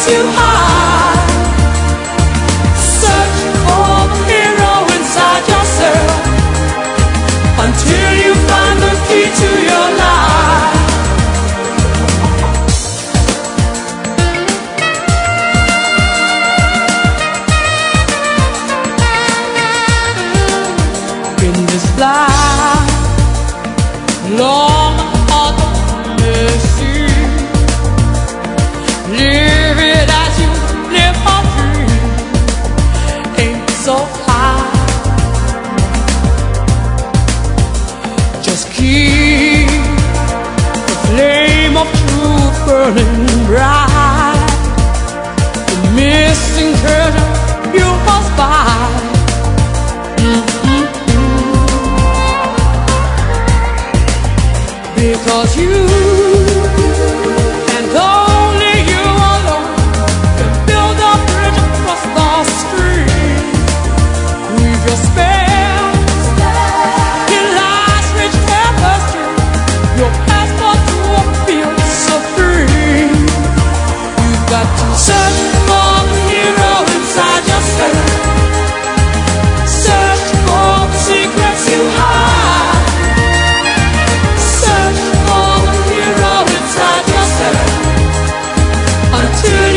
you hide. Search for the hero inside yourself until you find the key to your life. In this life, long hard mercy, live it as you live a dream, ain't so high. Just keep the flame of truth burning bright. The missing curtain you must buy. Because you and only you alone can build a bridge across the stream. Weave your spell in life's rich tapestry, your passport to a field so free. You've got to search for the hero inside yourself. Search for the secrets you hide. Until